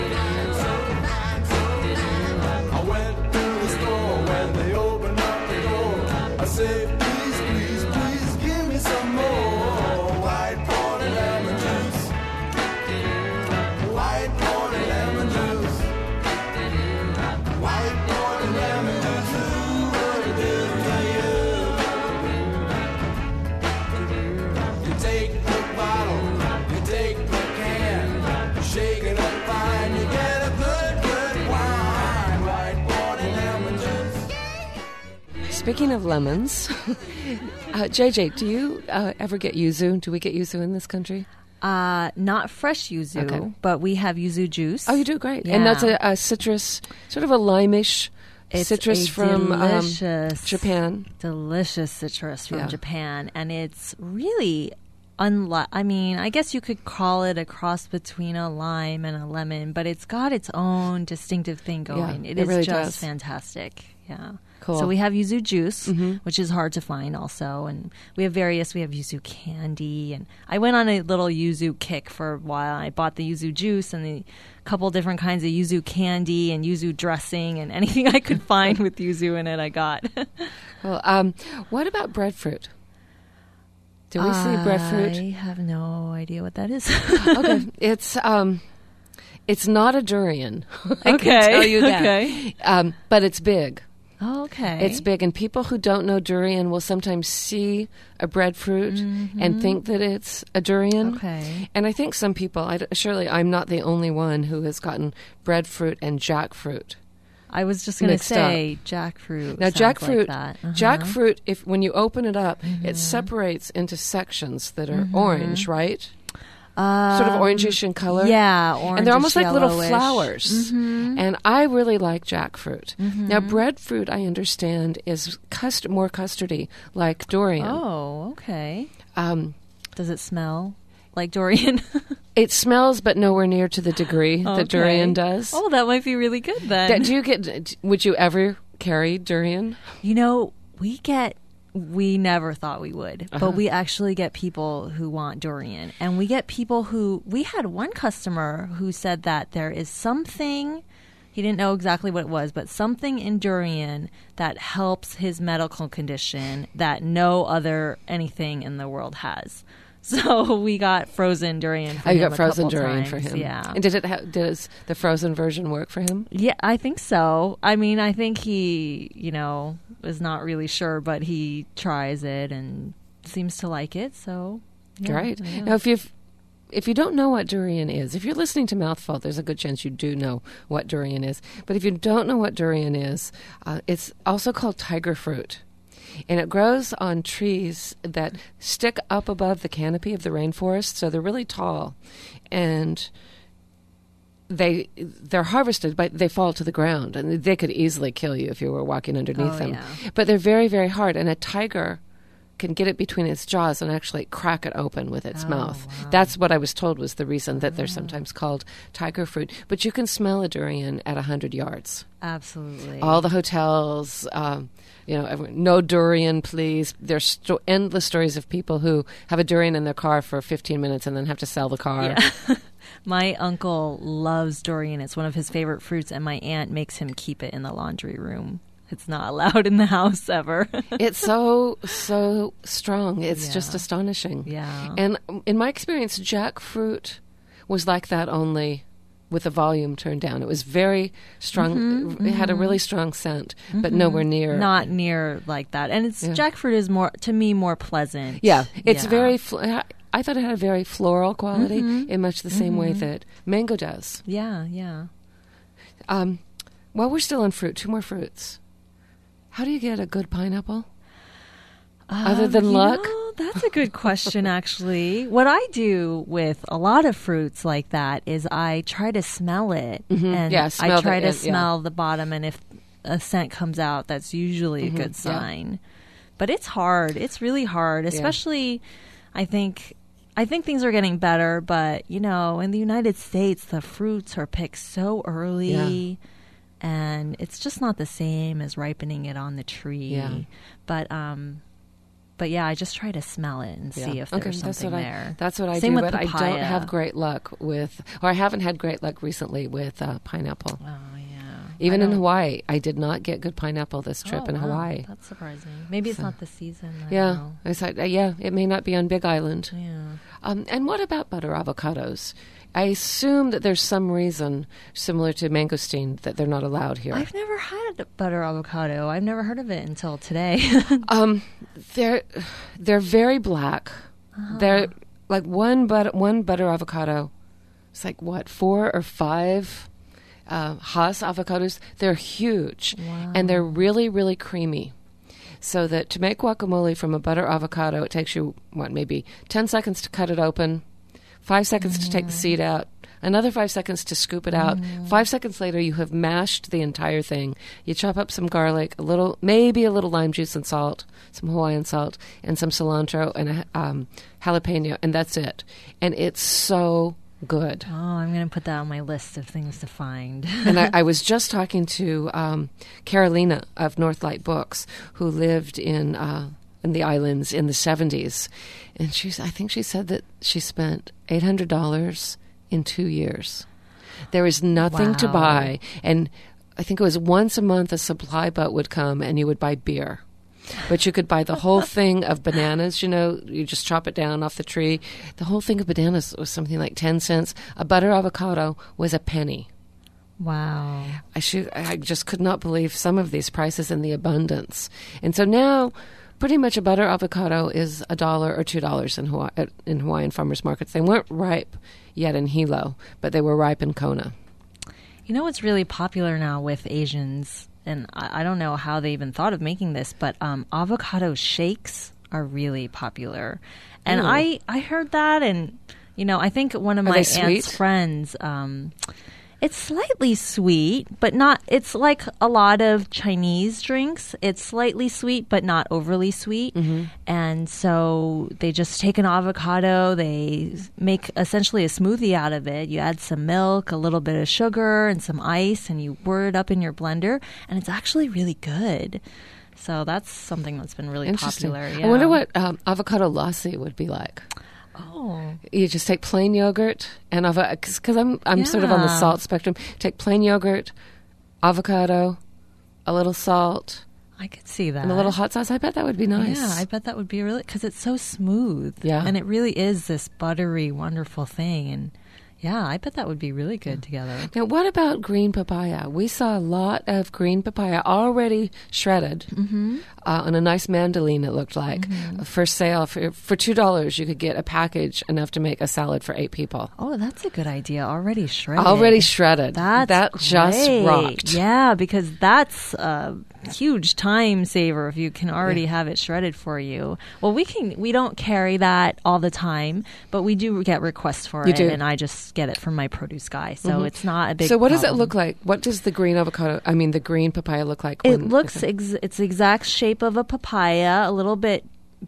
I went to the store when they opened up the door. I said, please, please, please give me some more. White corn and lemon juice. White corn and lemon juice. White corn and lemon juice. Ooh, what it do to you? You take the bottle, you take the can, you shake it up fine, you get a good, good wine. White corn and lemon juice. Speaking of lemons, uh, J J, do you uh, ever get yuzu? Do we get yuzu in this country? Uh, not fresh yuzu, Okay. but we have yuzu juice. Oh, you do great. Yeah. And that's a, a citrus, sort of a limeish It's citrus a from um, delicious, Japan. Delicious citrus from Yeah. Japan, and it's really unlike. I mean, I guess you could call it a cross between a lime and a lemon, but it's got its own distinctive thing going. Yeah, it it is really just does. fantastic. Yeah. Cool. So we have yuzu juice, Mhm. which is hard to find also, and we have various. We have yuzu candy, and I went on a little yuzu kick for a while. I bought the yuzu juice and the couple different kinds of yuzu candy and yuzu dressing, and anything I could find with yuzu in it, I got. Well, um, what about breadfruit? Do we see breadfruit? I have no idea what that is. Okay, it's um, it's not a durian. I Okay, can tell you that. okay. Um, but it's big. Oh, okay. It's big, and people who don't know durian will sometimes see a breadfruit and think that it's a durian. Okay. And I think some people, I, surely I'm not the only one who has gotten breadfruit and jackfruit. I was just going to mixed say jackfruit. Now, sounds jackfruit, like that. Uh-huh. jackfruit. If when you open it up, it separates into sections that are orange, right? Um, Sort of orangish in color. Yeah, orange. And they're almost like little yellowish. flowers. Mhm. And I really like jackfruit. Mhm. Now, breadfruit, I understand, is cust- more custardy, like durian. Oh, okay. Um, Does it smell like durian? it smells, but nowhere near to the degree Okay. that durian does. Oh, that might be really good then. That- do you get? Would you ever carry durian? You know, we get. We never thought we would, Uh-huh. but we actually get people who want durian. And we get people who, we had one customer who said that there is something, he didn't know exactly what it was, but something in durian that helps his medical condition that no other anything in the world has. So we got frozen durian for Oh, you him got a frozen couple durian times. for him. Yeah. And did it? Ha- does the frozen version work for him? Yeah, I think so. I mean, I think he, you know, is not really sure, but he tries it and seems to like it. So, yeah, Great. yeah. Now, if you if you don't know what durian is, if you're listening to Mouthful, there's a good chance you do know what durian is. But if you don't know what durian is, uh, it's also called tiger fruit. And it grows on trees that stick up above the canopy of the rainforest, so they're really tall. And they they're harvested, but they fall to the ground, and they could easily kill you if you were walking underneath Oh, them. yeah. But they're very, very hard, and a tiger can get it between its jaws and actually crack it open with its Oh, mouth. wow. That's what I was told was the reason that they're sometimes called tiger fruit. But you can smell a durian at one hundred yards. Absolutely. All the hotels, um, you know, everyone, no durian, please. There's sto- endless stories of people who have a durian in their car for fifteen minutes and then have to sell the car. Yeah. My uncle loves durian. It's one of his favorite fruits, and my aunt makes him keep it in the laundry room. It's not allowed in the house ever. It's so, so strong. It's Yeah. just astonishing. Yeah. And in my experience, jackfruit was like that, only with the volume turned down. It was very strong. Mhm, it had a mhm. really strong scent, but Mhm. nowhere near. Not near like that. And it's Yeah. jackfruit is more, to me, more pleasant. Yeah, it's Yeah. very. Fl- I thought it had a very floral quality Mhm. in much the same way Mhm. that mango does. Yeah, yeah. Um, while we're still on fruit, two more fruits. How do you get a good pineapple? Other Um, than you luck? know, that's a good question, actually. What I do with a lot of fruits like that is I try to smell it. Mm-hmm. And yeah, I try the, to smell yeah. the bottom, and if a scent comes out, that's usually mm-hmm. a good sign. Yeah. But it's hard. It's really hard, especially, yeah. I think... I think things are getting better, but, you know, in the United States, the fruits are picked so early, yeah. and it's just not the same as ripening it on the tree. Yeah. But, um, but yeah, I just try to smell it and yeah. see if okay, there's something that's there. I, that's what I Same do, with but papaya. I don't have great luck with, or I haven't had great luck recently with uh, pineapple. Oh, yeah. Even in Hawaii, I did not get good pineapple this trip oh, in wow. Hawaii. That's surprising. Maybe it's so, not the season. I yeah, don't know. I said, uh, yeah, it may not be on Big Island. Yeah. Um, and what about butter avocados? I assume that there's some reason, similar to mangosteen, that they're not allowed here. I've never had butter avocado. I've never heard of it until today. um, they're they're very black. Uh-huh. They're like one but one butter avocado. It's like what four or five. Uh, Hass avocados, they're huge, wow. and they're really, really creamy. So that to make guacamole from a butter avocado, it takes you, what, maybe ten seconds to cut it open, five seconds mm. to take the seed out, another five seconds to scoop it out. Mm. Five seconds later, you have mashed the entire thing. You chop up some garlic, a little, maybe a little lime juice and salt, some Hawaiian salt, and some cilantro and a um, jalapeno, and that's it. And it's so good. Oh, I'm going to put that on my list of things to find. And I, I was just talking to um, Carolina of Northlight Books, who lived in uh, in the islands in the seventies, and she's I think she said that she spent eight hundred dollars in two years. There was nothing wow. to buy, and I think it was once a month a supply boat would come, and you would buy beer. But you could buy the whole thing of bananas, you know, you just chop it down off the tree. The whole thing of bananas was something like ten cents. A butter avocado was a penny. Wow. I should, I just could not believe some of these prices and the abundance. And so now, pretty much a butter avocado is a dollar or two dollars in Hawaii, in Hawaiian farmers markets. They weren't ripe yet in Hilo, but they were ripe in Kona. You know what's really popular now with Asians? And I, I don't know how they even thought of making this, but um, avocado shakes are really popular. And Ooh. I, I heard that, and, you know, I think one of are my aunt's sweet? friends, um, it's slightly sweet, but not, it's like a lot of Chinese drinks. It's slightly sweet, but not overly sweet. Mm-hmm. And so they just take an avocado, they make essentially a smoothie out of it. You add some milk, a little bit of sugar, and some ice, and you whir it up in your blender, and it's actually really good. So that's something that's been really popular. Yeah. I wonder what um, avocado lassi would be like. Oh, you just take plain yogurt and avocado, because I'm I'm yeah. sort of on the salt spectrum. Take plain yogurt, avocado, a little salt. I could see that. And a little hot sauce. I bet that would be nice. Yeah, I bet that would be really, because it's so smooth. Yeah. And it really is this buttery, wonderful thing. And yeah, I bet that would be really good together. Now, what about green papaya? We saw a lot of green papaya already shredded mm-hmm. uh, on a nice mandolin, it looked like. Mm-hmm. For sale, for, for two dollars, you could get a package enough to make a salad for eight people. Oh, that's a good idea. Already shredded. Already shredded. That's That great. just rocked. Yeah, because that's a huge time saver if you can already yeah. have it shredded for you. Well, we can. We don't carry that all the time, but we do get requests for you it, do. and I just get it from my produce guy, so mm-hmm. it's not a big So what problem. does it look like? What does the green avocado, I mean the green papaya look like? It when, looks, ex- it's the exact shape of a papaya, a little bit,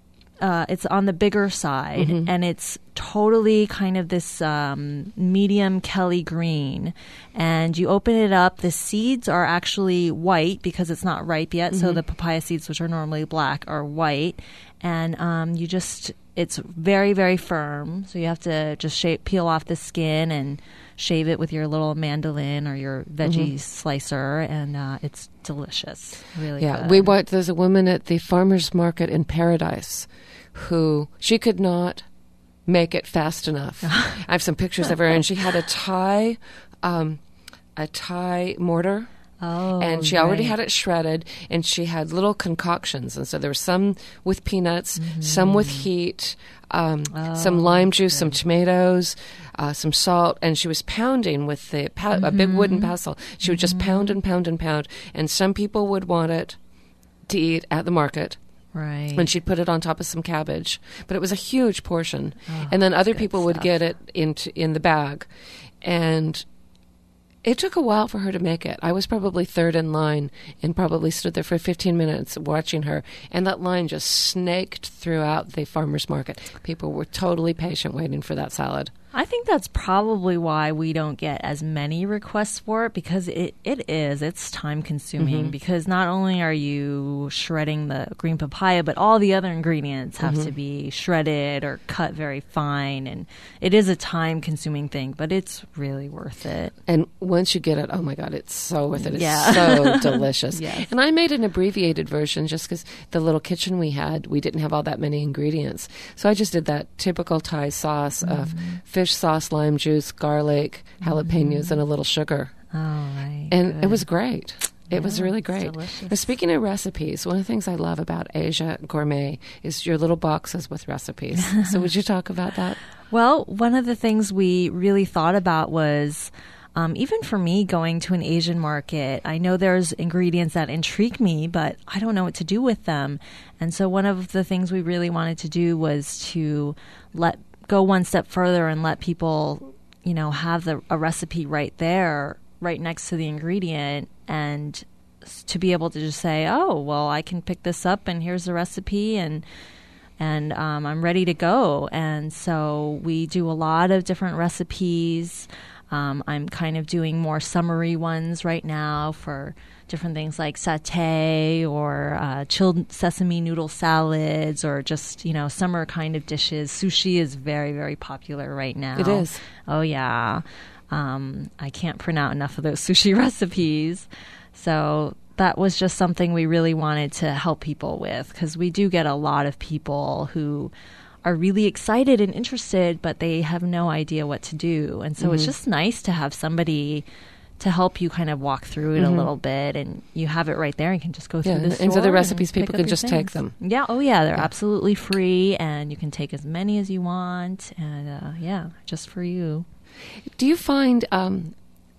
uh, it's on the bigger side, mm-hmm. and it's totally kind of this um, medium Kelly green. And you open it up, the seeds are actually white because it's not ripe yet, mm-hmm. so the papaya seeds, which are normally black, are white. And um, you just... It's very, very firm, so you have to just shape, peel off the skin and shave it with your little mandolin or your veggie mm-hmm. slicer, and uh, it's delicious. Really yeah, good. we watched, there's a woman at the farmer's market in Paradise who, she could not make it fast enough. I have some pictures of her, and she had a Thai, um, a Thai mortar. Oh, and she already right. had it shredded, and she had little concoctions. And so there were some with peanuts, mm-hmm. some with heat, um, oh, some lime juice, good. some tomatoes, uh, some salt, and she was pounding with the pa- mm-hmm. a big wooden pestle. She would mm-hmm. just pound and pound and pound. And some people would want it to eat at the market. Right. And she'd put it on top of some cabbage. But it was a huge portion. Oh, and then other good people would stuff. get it into, in the bag. And it took a while for her to make it. I was probably third in line and probably stood there for fifteen minutes watching her. And that line just snaked throughout the farmer's market. People were totally patient waiting for that salad. I think that's probably why we don't get as many requests for it, because it, it is. It's time consuming Mm-hmm. because not only are you shredding the green papaya, but all the other ingredients have Mm-hmm. to be shredded or cut very fine. And it is a time consuming thing, but it's really worth it. And once you get it, oh my God, it's so worth it. It's Yeah. so delicious. Yes. And I made an abbreviated version just because the little kitchen we had, we didn't have all that many ingredients. So I just did that typical Thai sauce Mm-hmm. of fish sauce, lime juice, garlic, jalapenos, and a little sugar. Oh, right. And Good. it was great. It was Yeah, really it's great. delicious. Now, speaking of recipes, one of the things I love about Asia Gourmet is your little boxes with recipes. So would you talk about that? Well, one of the things we really thought about was, um, even for me going to an Asian market, I know there's ingredients that intrigue me, but I don't know what to do with them. And so one of the things we really wanted to do was to let go one step further and let people, you know, have the, a recipe right there, right next to the ingredient, and s- to be able to just say, oh, well, I can pick this up and here's the recipe, and and um, I'm ready to go. And so we do a lot of different recipes. Um, I'm kind of doing more summary ones right now for different things like satay or uh, chilled sesame noodle salads, or just, you know, summer kind of dishes. Sushi is very, very popular right now. It is. Oh, yeah. Um, I can't print out enough of those sushi recipes. So that was just something we really wanted to help people with, because we do get a lot of people who are really excited and interested, but they have no idea what to do. And so Mm-hmm. it's just nice to have somebody to help you kind of walk through it Mhm. a little bit, and you have it right there. You can just go through Yeah, the and store. so the recipes, pick people up can your just take things. them. Yeah. Oh, yeah. They're Yeah. absolutely free, and you can take as many as you want. And uh, yeah, just for you. Do you find, um,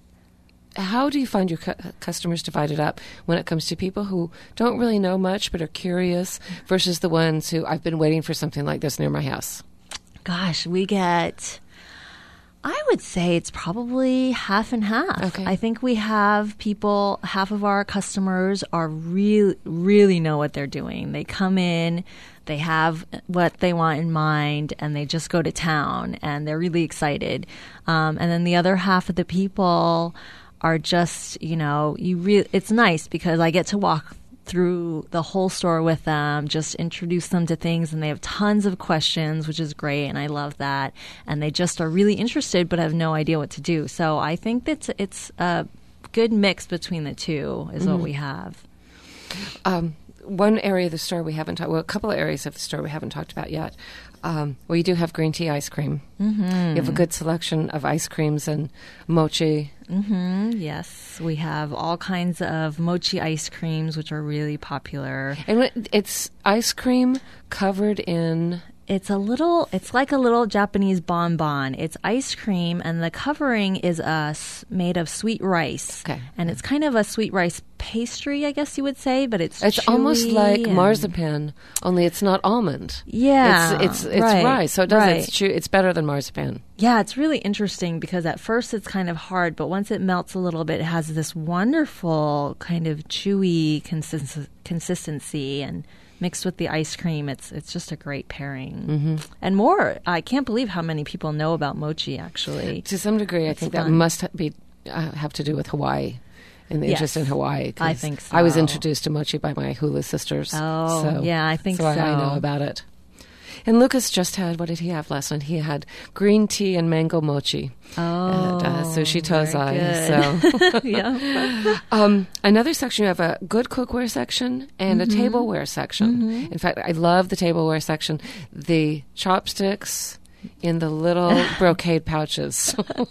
how do you find your cu- customers divided up when it comes to people who don't really know much but are curious versus the ones who, I've been waiting for something like this near my house? Gosh, we get, I would say it's probably half and half. Okay. I think we have people, half of our customers are really, really know what they're doing. They come in, they have what they want in mind, and they just go to town, and they're really excited. Um, and then the other half of the people are just, you know, you re- it's nice because I get to walk through the whole store with them, just introduce them to things, and they have tons of questions, which is great, and I love that. And they just are really interested but have no idea what to do. So I think that it's a good mix between the two is Mhm. what we have. Um, one area of the store we haven't talked, well, a couple of areas of the store we haven't talked about yet. Um, well, you do have green tea ice cream. Mm-hmm. You have a good selection of ice creams and mochi. Mm-hmm. Yes, we have all kinds of mochi ice creams, which are really popular. And it- it's ice cream covered in... It's a little, it's like a little Japanese bonbon. It's ice cream, and the covering is uh, s- made of sweet rice. Okay. And it's kind of a sweet rice pastry, I guess you would say, but it's It's almost chewy like and- marzipan, only it's not almond. Yeah, It's it's, it's right, rice, so it does right. it's chew, it's better than marzipan. Yeah, it's really interesting because at first it's kind of hard, but once it melts a little bit, it has this wonderful kind of chewy consist- consistency, and mixed with the ice cream, it's it's just a great pairing. Mm-hmm. And more, I can't believe how many people know about mochi, actually. To some degree, I It's think that fun. must ha- be uh, have to do with Hawaii and the Yes. interest in Hawaii. 'cause I think I was so. introduced to mochi by my hula sisters. Oh, so, yeah, I think so. I, I so. know about it. And Lucas just had, what did he have last night? He had green tea and mango mochi Oh, at uh, Sushi Tozai. very So, good. Yeah. um, another section, you have a good cookware section and Mm-hmm. a tableware section. In fact, I love the tableware section. The chopsticks in the little brocade pouches.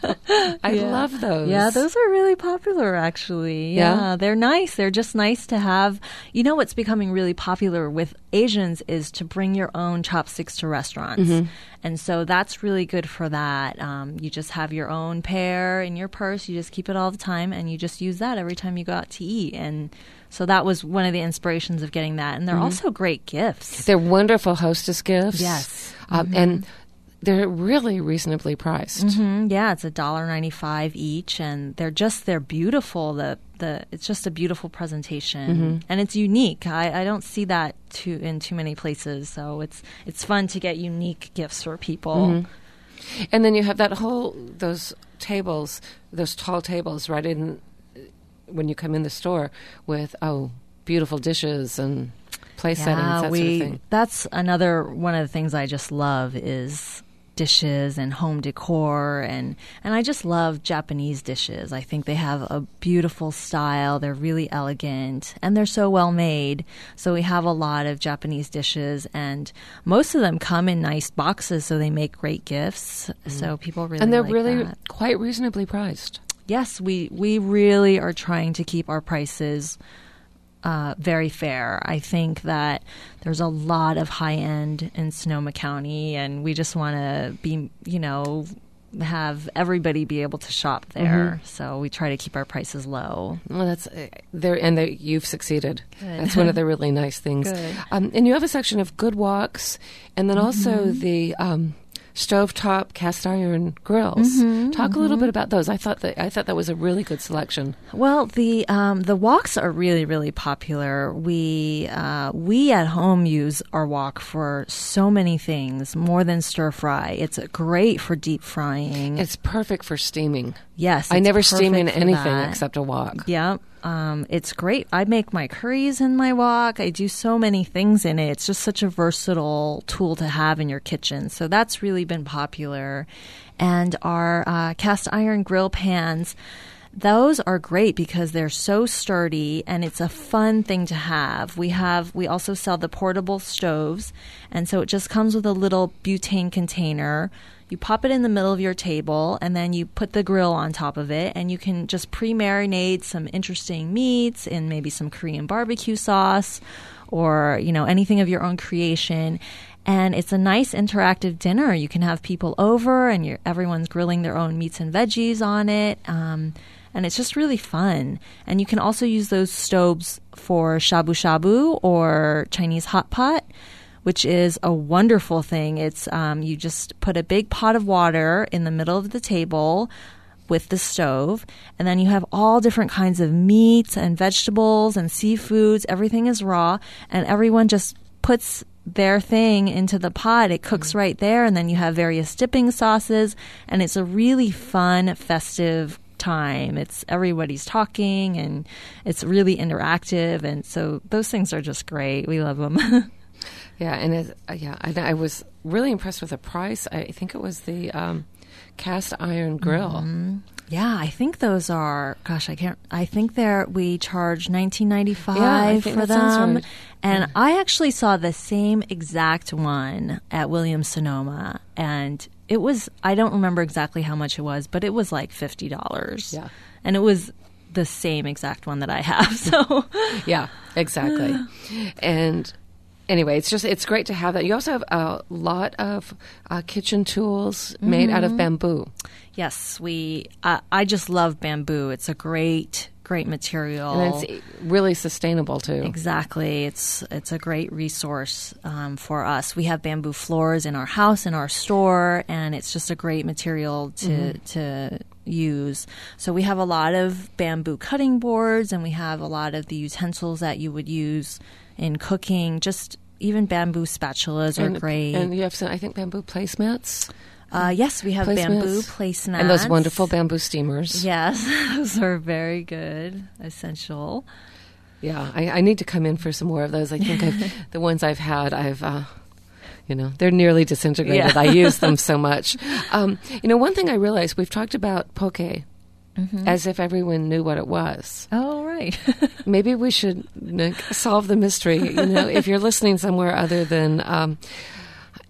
I Yeah. love those. Yeah, those are really popular, actually. Yeah, Yeah? they're nice. They're just nice to have. You know what's becoming really popular with Asians is to bring your own chopsticks to restaurants. Mhm. And so that's really good for that. Um, you just have your own pair in your purse. You just keep it all the time, and you just use that every time you go out to eat. And so that was one of the inspirations of getting that. And they're Mhm. also great gifts. They're wonderful hostess gifts. Yes. Um, Mhm. And they're really reasonably priced. hmm Yeah, it's a dollar ninety five each, and they're just they're beautiful. The the it's just a beautiful presentation, Mhm. and it's unique. I, I don't see that too in too many places, so it's it's fun to get unique gifts for people. Mhm. And then you have that whole those tables, those tall tables, right in when you come in the store with oh beautiful dishes and place settings, that we, sort of thing. That's another one of the things I just love is dishes and home decor, and and I just love Japanese dishes. I think they have a beautiful style. They're really elegant, and they're so well made. So we have a lot of Japanese dishes, and most of them come in nice boxes, so they make great gifts. So people really and they're like really that. quite reasonably priced. Yes, we we really are trying to keep our prices Uh, very fair. I think that there's a lot of high end in Sonoma County, and we just want to be, you know, have everybody be able to shop there. Mhm. So we try to keep our prices low. Well, that's uh, there, and they, you've succeeded. Good. That's one of the really nice things. Good. Um, and you have a section of good walks, and then also Mhm. the um, stovetop cast iron grills. Mhm, Talk a little mhm. bit about those. I thought that I thought that was a really good selection. Well, the um, the woks are really really popular. We uh, we at home use our wok for so many things, more than stir fry. It's great for deep frying. It's perfect for steaming. Yes, I it's never steam in perfect for anything that. except a wok. Yeah, um, it's great. I make my curries in my wok. I do so many things in it. It's just such a versatile tool to have in your kitchen. So that's really been popular. And our uh, cast iron grill pans, those are great because they're so sturdy and it's a fun thing to have. We have we also sell the portable stoves, and so it just comes with a little butane container. You pop it in the middle of your table, and then you put the grill on top of it, and you can just pre-marinate some interesting meats in maybe some Korean barbecue sauce or, you know, anything of your own creation. And it's a nice interactive dinner. You can have people over, and you're, everyone's grilling their own meats and veggies on it. Um, and it's just really fun. And you can also use those stoves for shabu-shabu or Chinese hot pot, which is a wonderful thing. It's um, you just put a big pot of water in the middle of the table with the stove, and then you have all different kinds of meats and vegetables and seafoods. Everything is raw, and everyone just puts their thing into the pot. It cooks Mm-hmm. right there, and then you have various dipping sauces, and it's a really fun, festive time. It's everybody's talking, and it's really interactive, and so those things are just great. We love them. Yeah, and it, uh, yeah, I, I was really impressed with the price. I think it was the um, cast iron grill. Mhm. Yeah, I think those are. Gosh, I can't. I think they're. We charge nineteen ninety five Yeah, I think for that sounds them, right. and Yeah. I actually saw the same exact one at Williams Sonoma, and it was. I don't remember exactly how much it was, but it was like fifty dollars. Yeah, and it was the same exact one that I have. So yeah, exactly, and. Anyway, it's just it's great to have that. You also have a lot of uh, kitchen tools made out of Mhm. bamboo. Yes, we. Uh, I just love bamboo. It's a great, great material, And it's really sustainable too. Exactly. It's it's a great resource um, for us. We have bamboo floors in our house, in our store, and it's just a great material to Mhm. to use. So we have a lot of bamboo cutting boards, and we have a lot of the utensils that you would use in cooking. Just even bamboo spatulas are and, great. And you have some, I think, bamboo placemats. Uh, yes, we have Placemats. bamboo placemats. And those wonderful bamboo steamers. Yes, those are very good, essential. Yeah, I, I need to come in for some more of those. I think I've, the ones I've had, I've, uh, you know, they're nearly disintegrated. Yeah. I use them so much. Um, you know, one thing I realized, we've talked about poke Mhm. as if everyone knew what it was. Oh, right. Maybe we should Nick, solve the mystery. You know, if you're listening somewhere other than, um,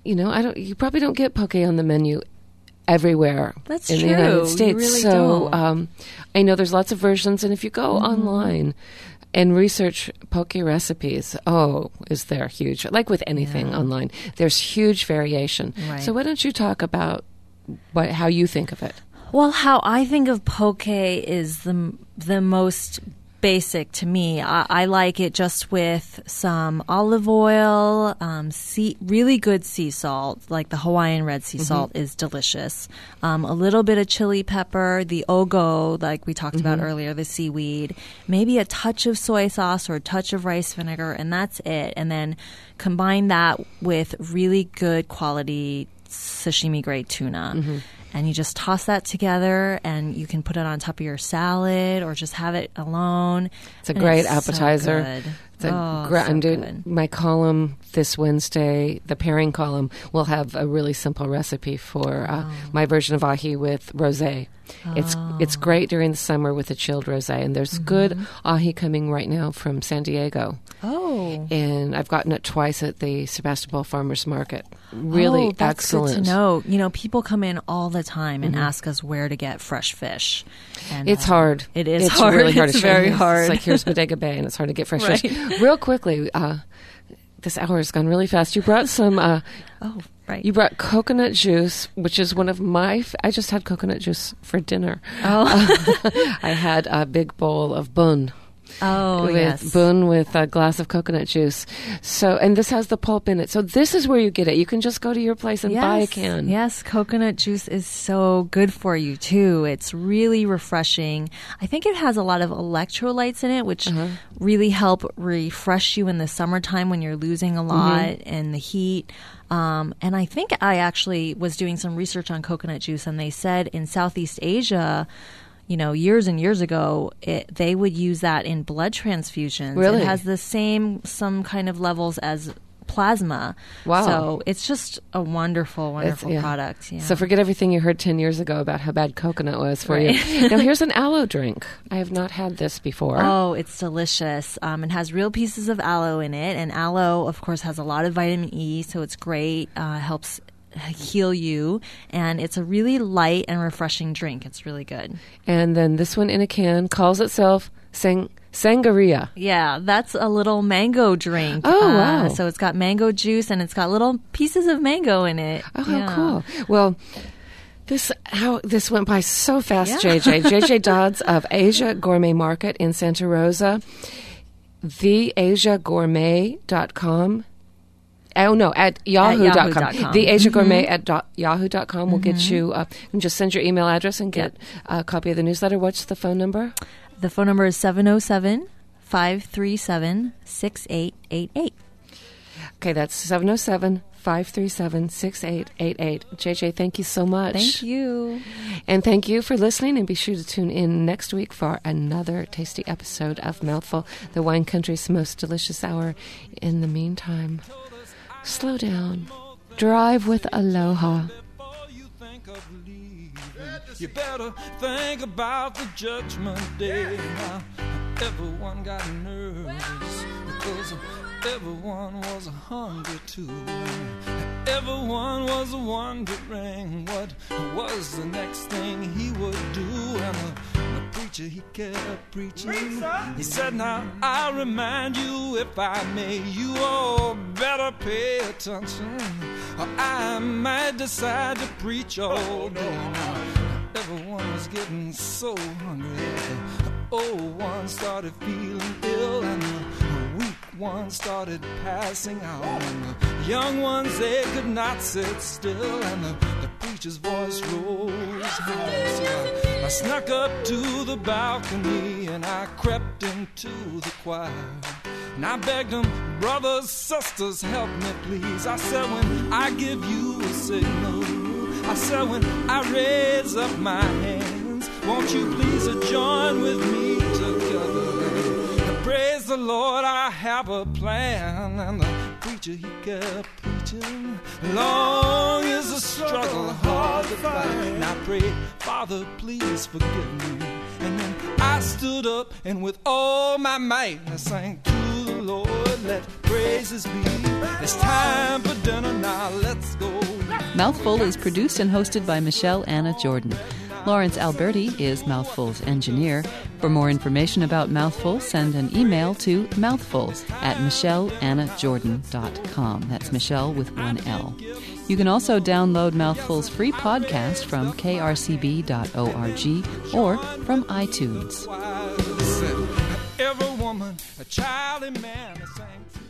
you know, I don't. You probably don't get poke on the menu everywhere That's in true. the United You States. really so don't. Um, I know there's lots of versions, and if you go Mm-hmm. online and research poke recipes, oh, is there huge? Like with anything Yeah. online, there's huge variation. Right. So why don't you talk about what how you think of it? Well, how I think of poke is the the most basic to me. I, I like it just with some olive oil, um, sea, really good sea salt, like the Hawaiian red sea salt is delicious. Um, a little bit of chili pepper, the ogo, like we talked about earlier, the seaweed, maybe a touch of soy sauce or a touch of rice vinegar, and that's it. And then combine that with really good quality sashimi grade tuna. And you just toss that together, and you can put it on top of your salad or just have it alone. It's a And great it's so appetizer. good. It's a Oh, gra- so I'm doing good. my column this Wednesday. The pairing column will have a really simple recipe for uh, my version of ahi with rosé. It's it's great during the summer with a chilled rosé, and there's good ahi coming right now from San Diego. Oh. And I've gotten it twice at the Sebastopol Farmers Market. Really oh, that's excellent. good to know. You know, people come in all the time and ask us where to get fresh fish. And, It's uh, hard. It is it's hard. really hard. It's to very it's hard. like here's Bodega Bay, and it's hard to get fresh Right. fish. Real quickly, uh, this hour has gone really fast. You brought some. Uh, oh, right. You brought coconut juice, which is one of my. F- I just had coconut juice for dinner. Oh. I had a big bowl of bun. Oh, with yes. bun with a glass of coconut juice. So, and this has the pulp in it. So this is where you get it. You can just go to your place and yes. buy a can. Yes, coconut juice is so good for you too. It's really refreshing. I think it has a lot of electrolytes in it, which Uh-huh. really help refresh you in the summertime when you're losing a lot in the heat. Um, and I think I actually was doing some research on coconut juice, and they said in Southeast Asia, you know, years and years ago, it, they would use that in blood transfusions. Really? It has the same, some kind of levels as plasma. Wow. So it's just a wonderful, wonderful It's- yeah. product. Yeah. So forget everything you heard ten years ago about how bad coconut was for Right. you. Now here's an aloe drink. I have not had this before. Oh, it's delicious. Um, it has real pieces of aloe in it. And aloe, of course, has a lot of vitamin E, so it's great. Uh, helps heal you. And it's a really light and refreshing drink. It's really good. And then this one in a can calls itself sang- Sangria. Yeah, that's a little mango drink. Oh, Uh, wow. So it's got mango juice, and it's got little pieces of mango in it. Oh, how Yeah. cool. Well, this how this went by so fast, Yeah. J J. J J Dodds of Asia Gourmet Market in Santa Rosa, the asia gourmet dot com. Oh, no, at yahoo dot com. yahoo dot com. The Asia Gourmet Mm-hmm. at do- yahoo dot com will get you, uh, you can just send your email address and get a copy of the newsletter. What's the phone number? The phone number is seven oh seven, five three seven, six eight eight eight. Okay, that's seven oh seven, five three seven, six eight eight eight. J J, thank you so much. Thank you. And thank you for listening, and be sure to tune in next week for another tasty episode of Mouthful, the wine country's most delicious hour. In the meantime, slow down. Drive with aloha. You better think about the judgment day. Now, everyone got nervous because everyone was hungry too. Everyone was wondering what was the next thing he would do. And the, the preacher, he kept preaching. He said, now I remind you, if I may, you all better pay attention, or I might decide to preach all day. Now, everyone was getting so hungry. The old one started feeling ill, and the weak ones started passing out. And the young ones, they could not sit still, and the, the preacher's voice rose high. So I, I snuck up to the balcony, and I crept into the choir. And I begged them, brothers, sisters, help me please. I said, when I give you a signal, I said, when I raise up my hands, won't you please join with me together? And praise the Lord, I have a plan. And the preacher, he kept preaching. Long is the struggle, hard to fight. And I prayed, Father, please forgive me. And then I stood up, and with all my might, I sang to the Lord, let praises be. It's time for dinner now, let's go. Mouthful is produced and hosted by Michelle Anna Jordan. Lawrence Alberti is Mouthful's engineer. For more information about Mouthful, send an email to mouthful at michelle anna jordan dot com. That's Michelle with one L. You can also download Mouthful's free podcast from k r c b dot org or from iTunes. Every woman, a child, and man, sang.